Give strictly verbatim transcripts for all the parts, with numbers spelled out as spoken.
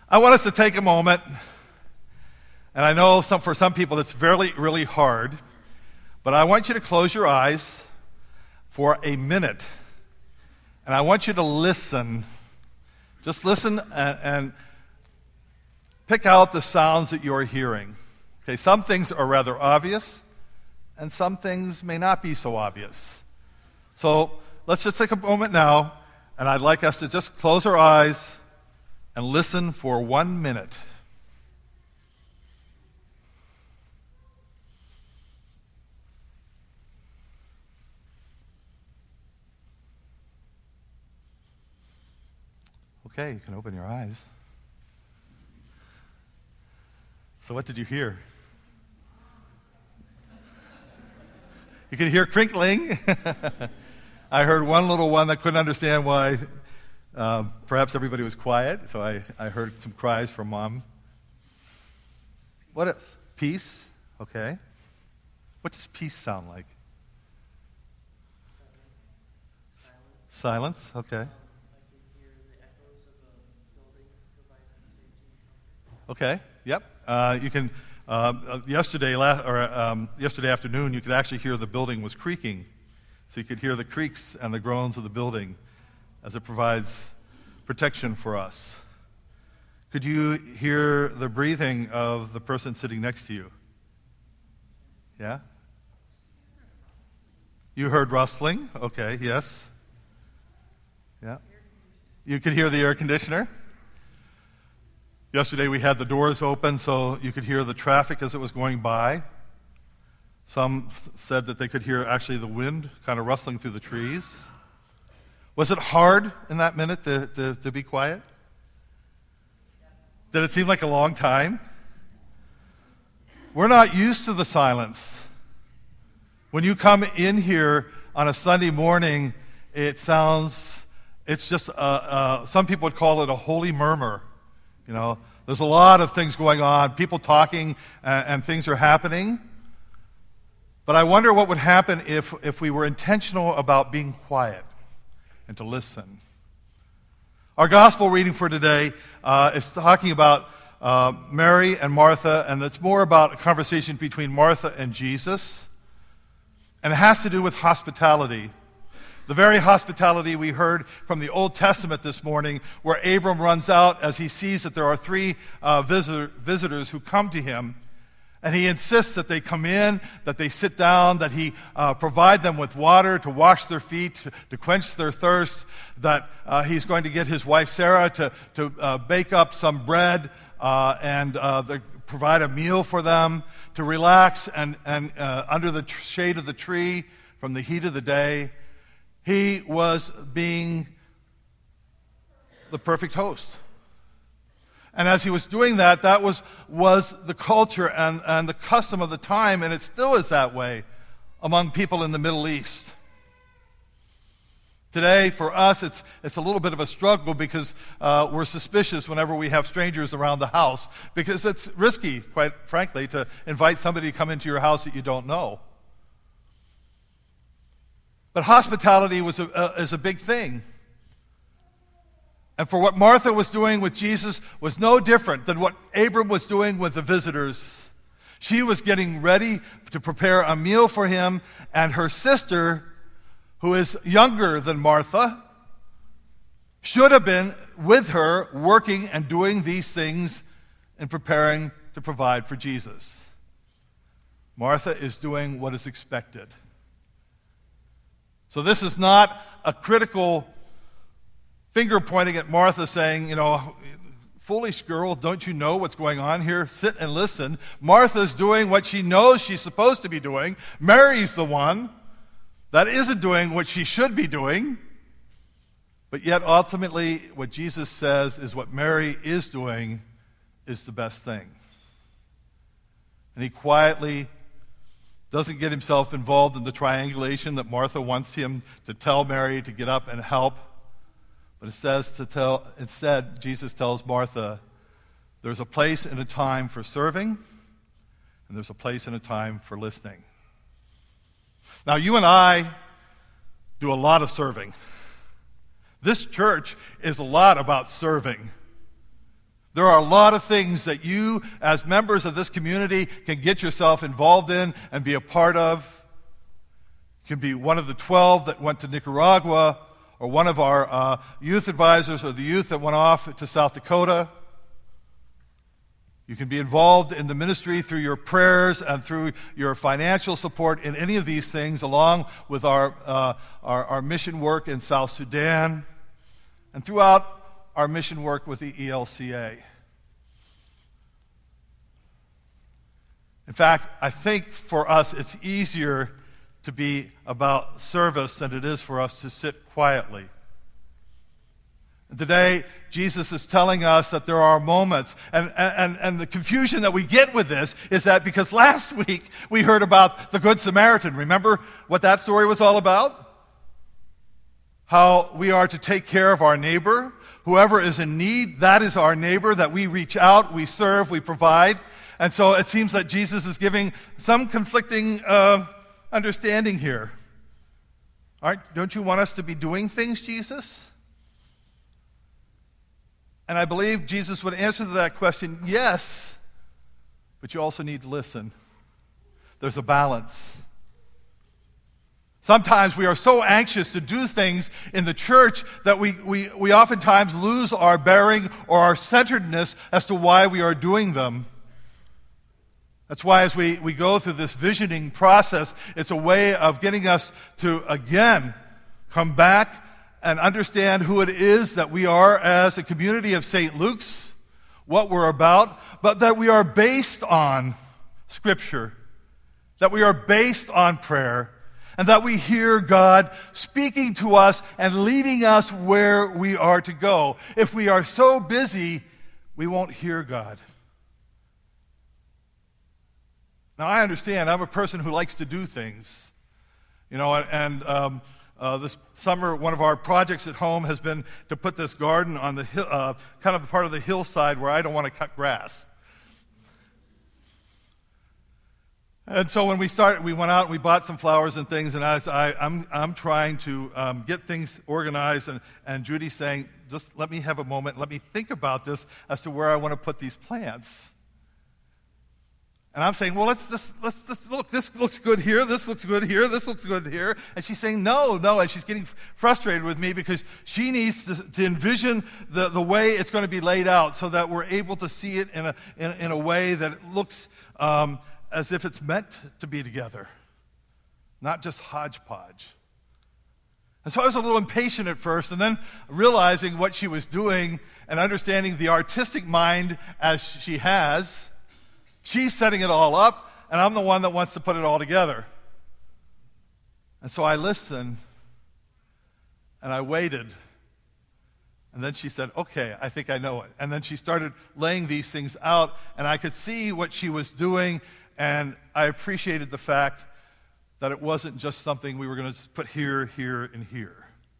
I want us to take a moment, and I know some, for some people it's really, really hard, but I want you to close your eyes for a minute, and I want you to listen. Just listen and, and pick out the sounds that you're hearing. Okay, some things are rather obvious, and some things may not be so obvious. So let's just take a moment now, and I'd like us to just close our eyes and listen for one minute. Okay, you can open your eyes. So what did you hear? You could hear crinkling. I heard one little one that couldn't understand why uh, perhaps everybody was quiet, so I, I heard some cries from Mom. What is peace? Okay. What does peace sound like? Silence. Silence, okay. Okay, yep. Uh, you can, uh, yesterday, la- or, um, yesterday afternoon, you could actually hear the building was creaking. So you could hear the creaks and the groans of the building as it provides protection for us. Could you hear the breathing of the person sitting next to you? Yeah? You heard rustling? Okay, yes. Yeah. You could hear the air conditioner? Yesterday we had the doors open so you could hear the traffic as it was going by. Some said that they could hear actually the wind kind of rustling through the trees. Was it hard in that minute to, to, to be quiet? Did it seem like a long time? We're not used to the silence. When you come in here on a Sunday morning, it sounds, it's just, uh, uh, some people would call it a holy murmur. You know, there's a lot of things going on, people talking, and, and things are happening. But I wonder what would happen if, if we were intentional about being quiet and to listen. Our gospel reading for today uh, is talking about uh, Mary and Martha, and it's more about a conversation between Martha and Jesus. And it has to do with hospitality. The very hospitality we heard from the Old Testament this morning, where Abram runs out as he sees that there are three uh, visitor, visitors who come to him. And he insists that they come in, that they sit down, that he uh, provide them with water to wash their feet, to, to quench their thirst, that uh, he's going to get his wife Sarah to, to uh, bake up some bread uh, and uh, the, provide a meal for them, to relax and, and uh, under the tr- shade of the tree from the heat of the day. He was being the perfect host. And as he was doing that, that was, was the culture and, and the custom of the time, and it still is that way among people in the Middle East. Today, for us, it's, it's a little bit of a struggle because uh, we're suspicious whenever we have strangers around the house, because it's risky, quite frankly, to invite somebody to come into your house that you don't know. But hospitality was a, uh, is a big thing. And for what Martha was doing with Jesus was no different than what Abram was doing with the visitors. She was getting ready to prepare a meal for him, and her sister, who is younger than Martha, should have been with her working and doing these things and preparing to provide for Jesus. Martha is doing what is expected. So this is not a critical finger pointing at Martha saying, you know, foolish girl, don't you know what's going on here? Sit and listen. Martha's doing what she knows she's supposed to be doing. Mary's the one that isn't doing what she should be doing. But yet ultimately what Jesus says is what Mary is doing is the best thing. And he quietly doesn't get himself involved in the triangulation that Martha wants him to tell Mary to get up and help. But it says to tell, instead, Jesus tells Martha, there's a place and a time for serving, and there's a place and a time for listening. Now, you and I do a lot of serving. This church is a lot about serving. There are a lot of things that you, as members of this community, can get yourself involved in and be a part of. You can be one of the twelve that went to Nicaragua, or one of our uh, youth advisors, or the youth that went off to South Dakota. You can be involved in the ministry through your prayers and through your financial support in any of these things, along with our, uh, our, our mission work in South Sudan and throughout our mission work with the E L C A. In fact, I think for us it's easier to be about service than it is for us to sit quietly. And today, Jesus is telling us that there are moments, and, and, and the confusion that we get with this is that because last week we heard about the Good Samaritan. Remember what that story was all about? How we are to take care of our neighbor. Whoever is in need, that is our neighbor, that we reach out, we serve, we provide. And so it seems that Jesus is giving some conflicting uh, understanding here. All right, don't you want us to be doing things, Jesus? And I believe Jesus would answer to that question, yes, but you also need to listen. There's a balance. Sometimes we are so anxious to do things in the church that we, we, we oftentimes lose our bearing or our centeredness as to why we are doing them. That's why as we, we go through this visioning process, it's a way of getting us to, again, come back and understand who it is that we are as a community of Saint Luke's, what we're about, but that we are based on Scripture, that we are based on prayer, and that we hear God speaking to us and leading us where we are to go. If we are so busy, we won't hear God. Now, I understand. I'm a person who likes to do things. You know, and um, uh, this summer, one of our projects at home has been to put this garden on the hill, uh, kind of part of the hillside where I don't want to cut grass. And so when we started, we went out and we bought some flowers and things, and as I, I'm, I'm trying to um, get things organized, and, and Judy's saying, just let me have a moment, let me think about this as to where I want to put these plants. And I'm saying, well, let's just, let's just look, this looks good here, this looks good here, this looks good here. And she's saying, no, no, and she's getting frustrated with me because she needs to, to envision the, the way it's going to be laid out so that we're able to see it in a, in, in a way that it looks um, as if it's meant to be together, not just hodgepodge. And so I was a little impatient at first, and then realizing what she was doing and understanding the artistic mind as she has, she's setting it all up, and I'm the one that wants to put it all together. And so I listened, and I waited. And then she said, okay, I think I know it. And then she started laying these things out, and I could see what she was doing, and I appreciated the fact that it wasn't just something we were going to put here, here, and here.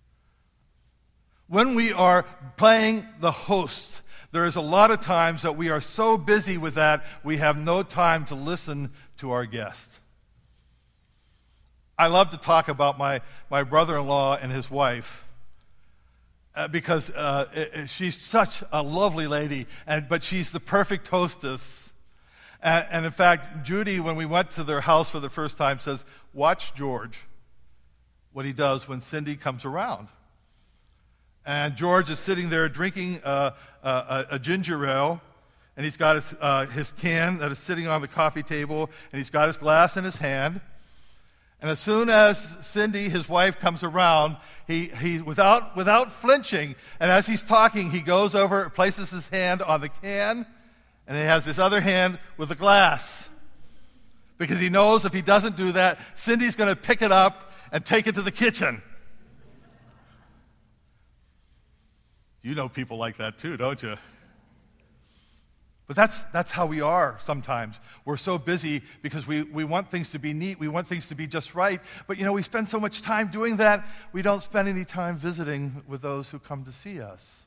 When we are playing the host, there is a lot of times that we are so busy with that, we have no time to listen to our guest. I love to talk about my, my brother-in-law and his wife uh, because uh, it, it, she's such a lovely lady, and but she's the perfect hostess. And, and in fact, Judy, when we went to their house for the first time, says, watch George, what he does when Cindy comes around. And George is sitting there drinking uh, a, a ginger ale, and he's got his, uh, his can that is sitting on the coffee table, and he's got his glass in his hand. And as soon as Cindy, his wife, comes around, he, he without, without flinching, and as he's talking, he goes over, places his hand on the can, and he has his other hand with the glass. Because he knows if he doesn't do that, Cindy's going to pick it up and take it to the kitchen. You know people like that too, don't you? But that's that's how we are sometimes. We're so busy because we, we want things to be neat, we want things to be just right, but you know, we spend so much time doing that, we don't spend any time visiting with those who come to see us.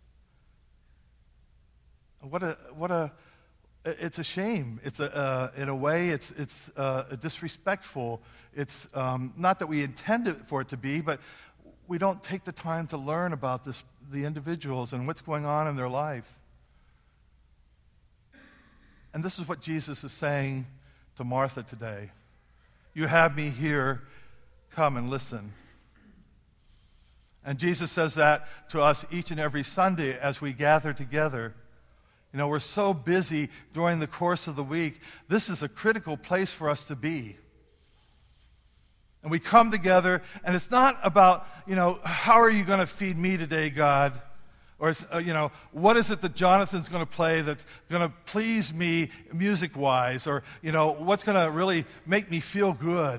What a what a it's a shame. It's a uh, in a way it's it's uh, disrespectful. It's um, not that we intend for it to be, but we don't take the time to learn about this, the individuals and what's going on in their life. And this is what Jesus is saying to Martha today. You have me here. Come and listen. And Jesus says that to us each and every Sunday as we gather together. You know, we're so busy during the course of the week. This is a critical place for us to be. And we come together, and it's not about, you know, how are you going to feed me today, God? Or, it's, uh, you know, what is it that Jonathan's going to play that's going to please me music-wise? Or, you know, what's going to really make me feel good?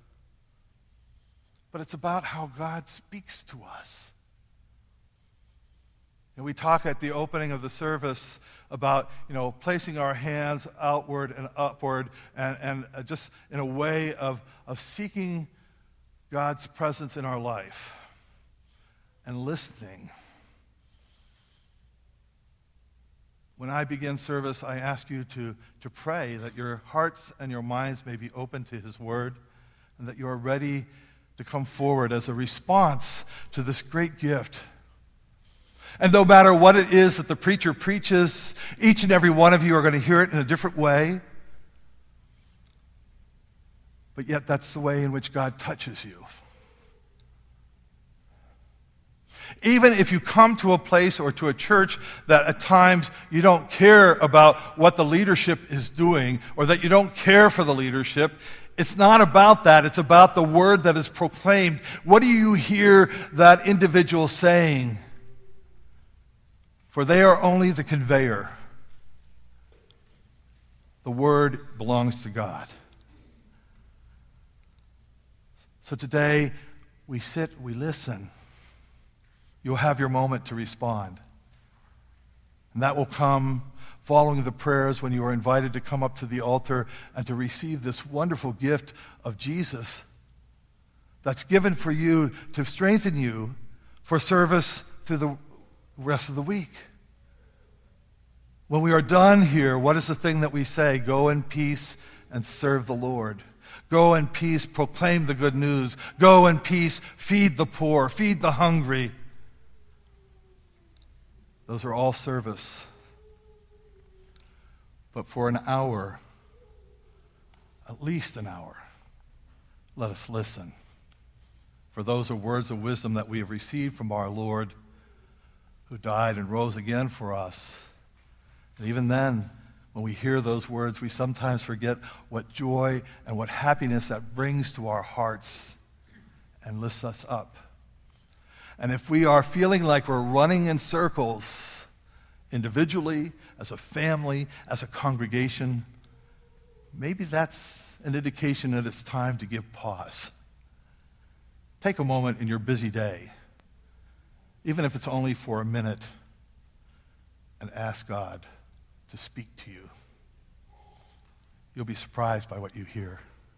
But it's about how God speaks to us. And we talk at the opening of the service about, you know, placing our hands outward and upward and, and just in a way of, of seeking God's presence in our life and listening. When I begin service, I ask you to, to pray that your hearts and your minds may be open to His Word and that you are ready to come forward as a response to this great gift. And no matter what it is that the preacher preaches, each and every one of you are going to hear it in a different way. But yet that's the way in which God touches you. Even if you come to a place or to a church that at times you don't care about what the leadership is doing or that you don't care for the leadership, it's not about that. It's about the word that is proclaimed. What do you hear that individual saying? For they are only the conveyor. The word belongs to God. So today, we sit, we listen. You'll have your moment to respond. And that will come following the prayers when you are invited to come up to the altar and to receive this wonderful gift of Jesus that's given for you to strengthen you for service through the rest of the week. When we are done here, what is the thing that we say? Go in peace and serve the Lord. Go in peace, proclaim the good news. Go in peace, feed the poor, feed the hungry. Those are all service. But for an hour, at least an hour, let us listen. For those are words of wisdom that we have received from our Lord, who died and rose again for us. And even then, when we hear those words, we sometimes forget what joy and what happiness that brings to our hearts and lifts us up. And if we are feeling like we're running in circles, individually, as a family, as a congregation, maybe that's an indication that it's time to give pause. Take a moment in your busy day, even if it's only for a minute, and ask God to speak to you. You'll be surprised by what you hear.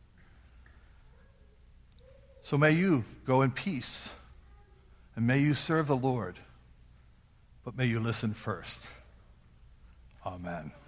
So may you go in peace. And may you serve the Lord, but may you listen first. Amen.